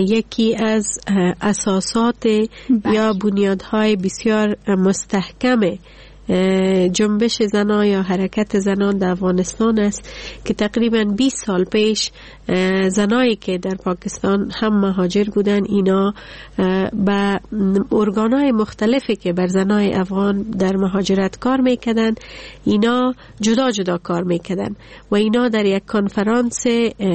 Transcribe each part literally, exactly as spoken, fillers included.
یکی از اساسات یا بنیادهای بسیار مستحکم جنبش زنان یا حرکت زنان در افغانستان است که تقریبا بیست سال پیش زنایی که در پاکستان هم مهاجر بودن اینا با ارگانهای مختلفی که بر زنای افغان در مهاجرت کار میکردن اینا جدا جدا کار میکردن و اینا در یک کنفرانس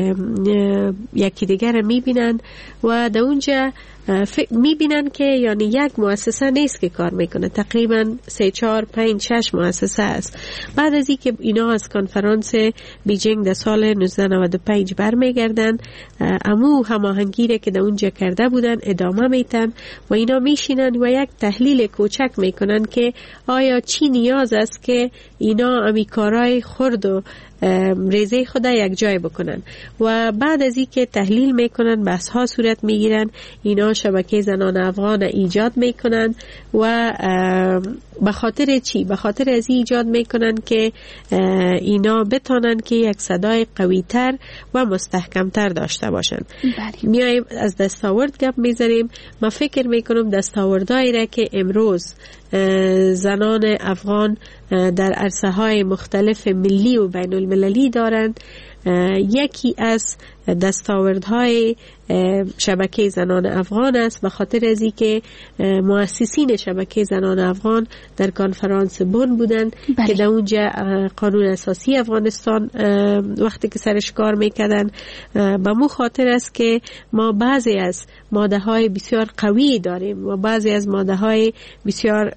یکی دیگر میبینن و در اونجا میبینن که یعنی یک مؤسسه نیست که کار میکنه، تقریبا سه چهار پنج شش مؤسسه است. بعد از اینکه اینا از کنفرانس بیجینگ در سال نوزده نود و پنج برمیگردن، امو هماهنگی که در اونجا کرده بودن ادامه میتن و اینا میشینن و یک تحلیل کوچک میکنن که آیا چی نیاز است که اینا امی کارای خرد و ریزه خود یک جای بکنن و بعد از این که تحلیل میکنن بحث ها صورت میگیرن. اینا شبکه زنان افغان ایجاد میکنن و به خاطر چی؟ به خاطر از این ایجاد میکنن که اینا بتانن که یک صدای قوی تر و مستحکم تر داشته باشن. میایم از دستاورد گپ میذاریم. من فکر میکنم دستاوردهایی را که امروز زنان افغان در عرصه های مختلف ملی و بین المللی دارند، یکی از دستاوردهای شبکه زنان افغان است به خاطر از اینکه مؤسسین شبکه زنان افغان در کنفرانس بن بودند که در اونجا قانون اساسی افغانستان وقتی که سرش کار میکردن به مو خاطر است که ما بعضی از ماده های بسیار قوی داریم و بعضی از ماده های بسیار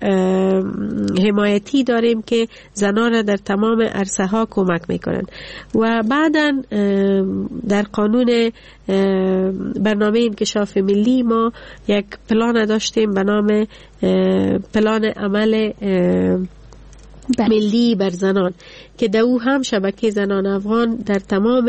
حمایتی داریم که زنان را در تمام عرصه ها کمک میکنن و بعداً در قانون برنامه انکشاف ملی ما یک پلان داشتیم به نام پلان عمل ملی بر زنان که در او هم شبکه زنان افغان در تمام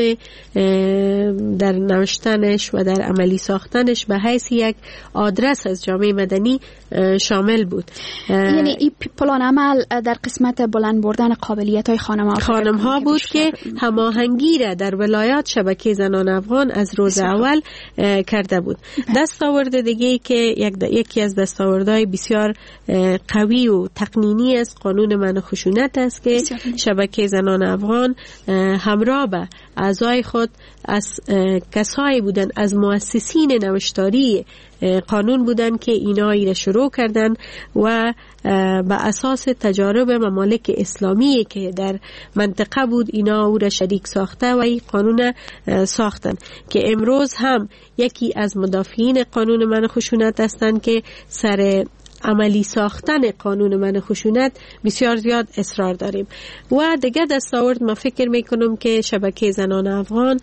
در نوشتنش و در عملی ساختنش به حیث یک آدرس از جامعه مدنی شامل بود. یعنی این پلان عمل در قسمت بلند بردن قابلیت های خانم ها خانم ها بود که هماهنگی را در ولایات شبکه زنان افغان از روز اول کرده بود. دستاورد دیگه که یک یکی از دستاوردهای بسیار قوی و تقنینی است قانون منع خشونت است که شبکه زنان افغان همراه به اعضای خود از کسایی بودن از مؤسسین نوشتاری قانون بودن که اینا ایره شروع کردن و به اساس تجارب ممالک اسلامی که در منطقه بود اینا او را شریک ساخته و این قانون ساختن که امروز هم یکی از مدافعین قانون منع خشونت هستند که سر عملی ساختن قانون منع خشونت بسیار زیاد اصرار داریم. و دیگه دستاورد ما فکر میکنم که شبکه زنان افغان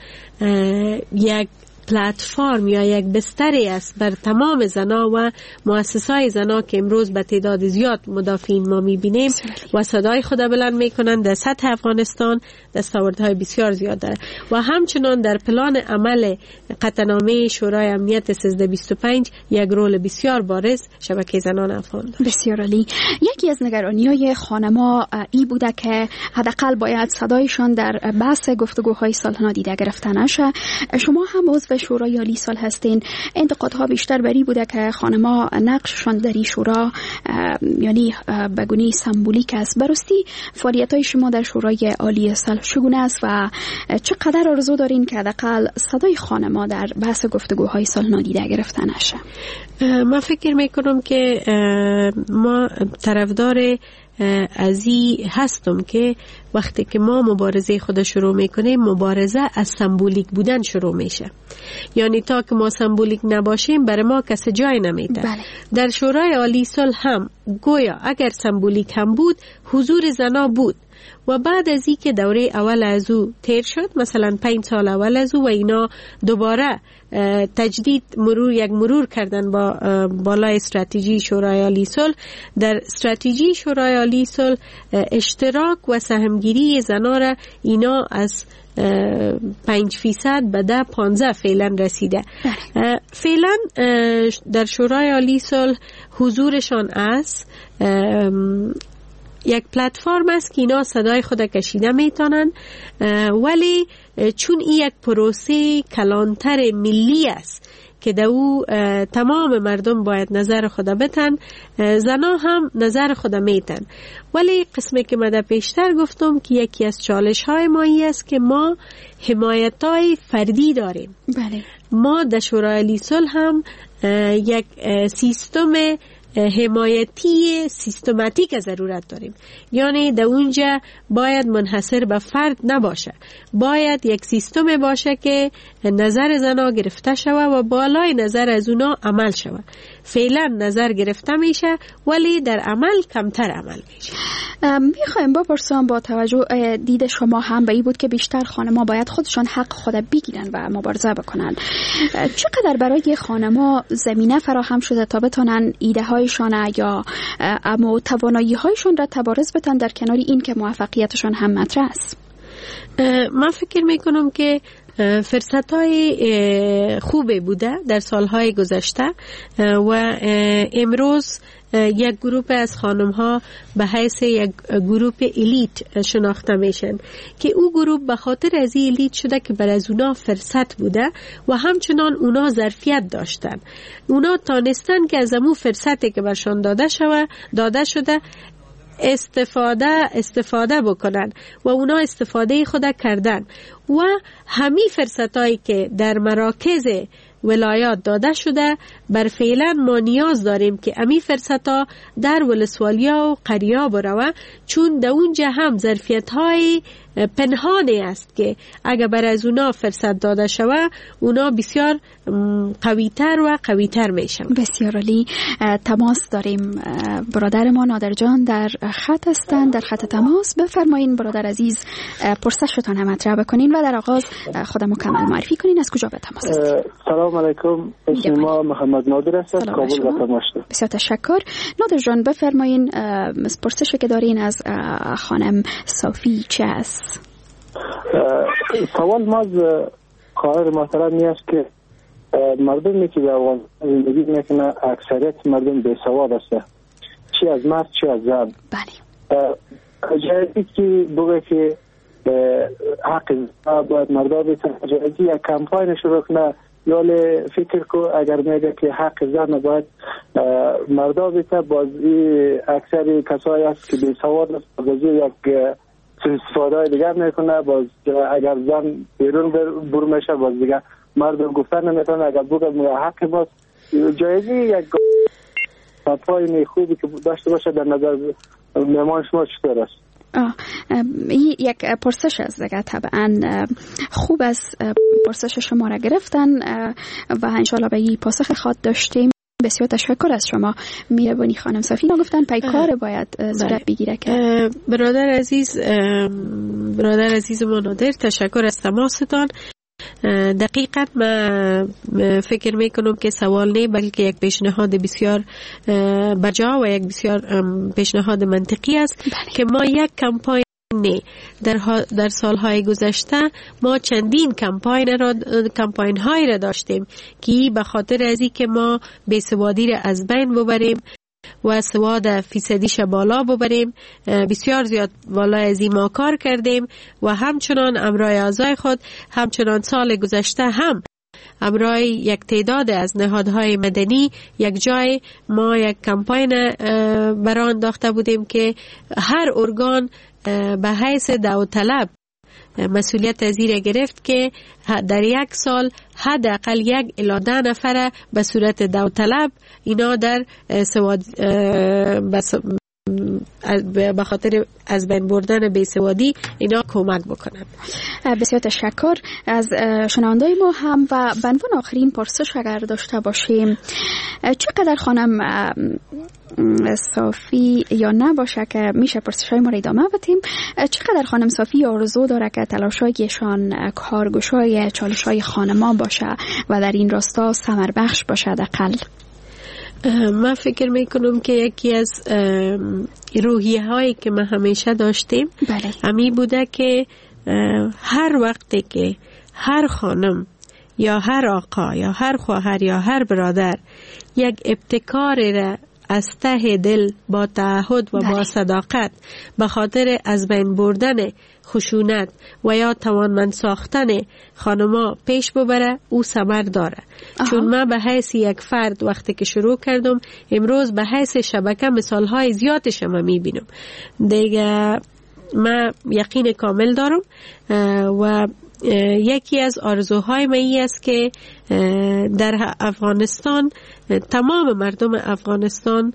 یک پلتفرم یا یک بستری است بر تمام زنا و مؤسسای زنا که امروز به تعداد زیاد مدافعین ما میبینیم و صدای خود بلند میکنند در سطح افغانستان دستاوردهای بسیار زیاد داره و همچنان در پلان عمل قطعنامه شورای امنیت سیزده بیست و پنج یک رول بسیار بارز شبکه زنان افغان داره. بسیار عالی. یکی از نگرانی‌های خانم‌ها ای بوده که حداقل باید صدایشان در بحث گفتگوهای صلح نادیده گرفته نشه. شما هم عضو شورای عالی صلح هستین. انتقادها بیشتر بری بوده که خانم‌ها نقششان در این شورا یعنی به گونه سمبولیک است. براستی فعالیت‌های شما در شورای عالی صلح چگونه است و چقدر آرزو دارین که حداقل صدای خانم‌ها در بحث گفتگوهای صلح نادیده گرفته نشه؟ من فکر میکنم که ما طرفدار ازی هستم که وقتی که ما مبارزه خود شروع میکنیم مبارزه از سمبولیک بودن شروع میشه. یعنی تا که ما سمبولیک نباشیم برای ما کسی جای نمیده. بله. در شورای عالی صلح هم گویا اگر سمبولیک هم بود حضور زنا بود و بعد از این که دوره اول از او تیر شد مثلا پنج سال اول از او و اینا دوباره تجدید مرور یک مرور کردن با بالای استراتژی شورای عالی صلح. در استراتژی شورای عالی صلح اشتراک و سهمگیری زنا را اینا از پنج فیصد به ده پانزده فعلا رسیده. فعلا در شورای عالی صلح حضورشان است یک پلتفرم است که اینا صدای خود کشیده میتونن ولی چون این یک پروسه کلانتر ملی است که در او تمام مردم باید نظر خود بتن، زنا هم نظر خود میتن. ولی قسمی که من پیشتر گفتم که یکی از چالش های ما این است که ما حمایت های فردی داریم. بله. ما در شورای علی صلح هم یک سیستم حمایتی سیستماتیک ضرورت داریم. یعنی در اونجا باید منحصر به فرد نباشه، باید یک سیستم باشه که نظر زنا گرفته شوه و بالای نظر از اونا عمل شوه. فعلا نظر گرفته میشه ولی در عمل کمتر عمل میشه. میخوایم بپرسم با توجه دید شما هم به این بود که بیشتر خانم‌ها باید خودشان حق خود بگیرن و مبارزه بکنن. چقدر برای خانم‌ها زمینه فراهم شده تا بتونن ایده هایشان یا اما توانایی هایشان را تبارز بتن در کنار این که موفقیتشان هم مطرح است؟ من فکر میکنم که فرصت های خوبه بوده در سالهای گذشته و امروز یک گروه از خانم ها به حیث یک گروه الیت شناخته میشن که او گروه به خاطر از این الیت شده که بر از اونا فرصت بوده و همچنان اونا ظرفیت داشتن. اونا تانستن که از امو فرصتی که برشان داده شده داده شده استفاده استفاده بکنن و اونا استفاده خود کردن و همین فرصتایی که در مراکز ولایات داده شده بر فعلا ما نیاز داریم که امی فرصتا در ولسوالیا و قریا بروه، چون در اونجا هم ظرفیت های پنهانی است که اگر بر از اونا فرصت داده شوه اونا بسیار قویتر و قویتر میشن. بسیار عالی. تماس داریم. برادر ما نادر جان در خط هستند، در خط تماس. بفرمایین برادر عزیز، پرسشتان هم مطرح بکنین و در آغاز خودم مکمل معرفی کنین. از کجا به تماس هستید؟ سلام علیکم، اسم ما محمد نادر است، کابل به تماس. بسیار تشکر. نادر جان بفرمایین پرسشی که دارین از خانم صافی چه است؟ سوال ما از خواهر محترم می است که مردمی که در افغانستان زندگی میکنه اکثریت مردم بی سواد است، چی از مرد چی از زن. بله. جایی که بگه که حق باید مردا بیتن، جایی یک کمپاین شروع کنه، یا فکر کو اگر میگه که حق زن باید مردا بیتن، بازی اکثری کسایی است که بی سواد است، بازی یک استفاده دیگر میکنه، باز اگر زن بیرون بر میشه باز دیگه مردم گفتن نمیتونه. اگر بگم حق باز جایزی یک پایین خوبی که داشته باشه در نظر مهمان شما چطور است؟ این یک پرسش است دیگه. طبعا خوب است پرسش شما را گرفتن و انشالله به این پاسخ خواهد داشتیم. بسیار تشکر از شما میربانی خانم صافی. ما گفتن پیکار باید صورت بگیره که برادر عزیز برادر عزیز ما نادر، تشکر از تماستان. دقیقاً من فکر میکنم که سوال نه بلکه یک پیشنهاد بسیار بجا و یک بسیار پیشنهاد منطقی است. بله. که ما یک کمپاین نه در, در سالهای گذشته ما چندین کمپاین را کمپاین های را داشتیم که به خاطر از این که ما بیسوادی را از بین ببریم و سواد فیصدیش بالا ببریم بسیار زیاد بالا از این ما کار کردیم و همچنان امرای اعضای خود همچنان سال گذشته هم امرای یک تعداد از نهادهای مدنی یک جای ما یک کمپاین برای انداخته بودیم که هر ارگان به حیث داوطلب مسئولیت از این گرفت که در یک سال حداقل یک الی ده نفر به صورت داوطلب اینا در سواد به خاطر از بین بردن بیسوادی اینا کمک بکنن. بسیار تشکر از شنوندای ما هم. و به عنوان آخرین پرسش اگر داشته باشیم، چقدر خانم صافی یا نباشه که میشه پرسش‌های ما را ادامه بدیم، چقدر خانم صافی آرزو داره که تلاش‌هایشان کارگوشای چالش‌های خانمان باشه و در این راستا ثمر بخش باشه حداقل؟ من فکر میکنم که یکی از روحیه هایی که ما همیشه داشتیم همی بوده که هر وقتی که هر خانم یا هر آقا یا هر خواهر یا هر برادر یک ابتکار را از ته دل با تعهد و با صداقت به خاطر از بین بردن خشونت و یا توانمند ساختن خانما پیش ببره، او ثمر داره. آها. چون من به حیث یک فرد وقتی که شروع کردم، امروز به حیث شبکه مثالهای زیادش ما میبینم دیگه. من یقین کامل دارم و یکی از آرزوهای من این است که در افغانستان تمام مردم افغانستان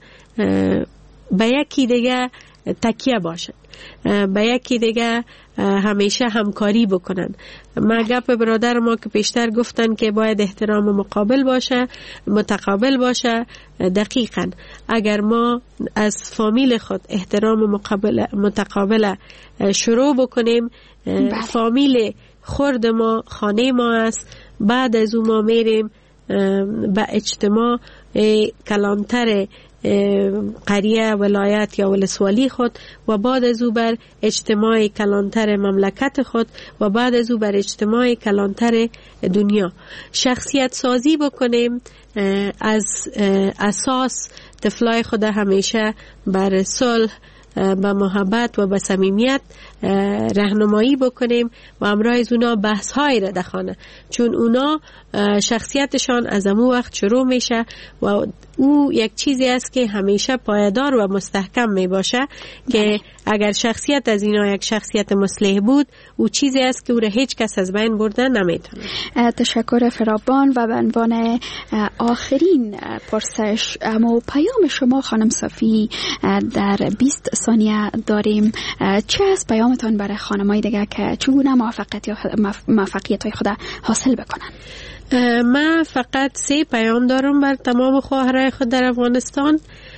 به یکی دیگه تکیه باشن، به یکی دیگه همیشه همکاری بکنن. ما گپ برادر ما که پیشتر گفتن که باید احترام مقابل باشه، متقابل باشه. دقیقاً اگر ما از فامیل خود احترام مقابل متقابل شروع بکنیم، فامیل خرد ما خانه ما است، بعد از اون ما میریم به اجتماع کلانتر قریه، ولایت یا ولسوالی خود و بعد از او بر اجتماع کلانتر مملکت خود و بعد از او بر اجتماع کلانتر دنیا. شخصیت سازی بکنیم، از اساس طفلای خود همیشه بر صلح، به محبت و به صمیمیت راهنمایی بکنیم و همراه از اونا بحث های را دخانه، چون اونا شخصیتشان از امو وقت شروع میشه و او یک چیزی است که همیشه پایدار و مستحکم می باشه که اگر شخصیت از اینا یک شخصیت مصلح بود، او چیزی است که او را هیچ کس از بین بردن نمیتونه. تشکر فراوان. و به عنوان آخرین پرسش، اما پیام شما خانم صافی در بیست ثانیه داریم، چه است پیامتان برای خانمای دیگه که چگونه موفقیت یا موفقیت های خود حاصل بکنن؟ من فقط سه پیام دارم بر تمام خواهرای خود در افغانستان.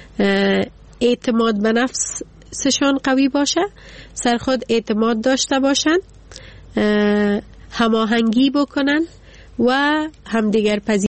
اعتماد به نفسشان قوی باشه، سر خود اعتماد داشته باشن، هماهنگی بکنن و همدیگر پذیرایی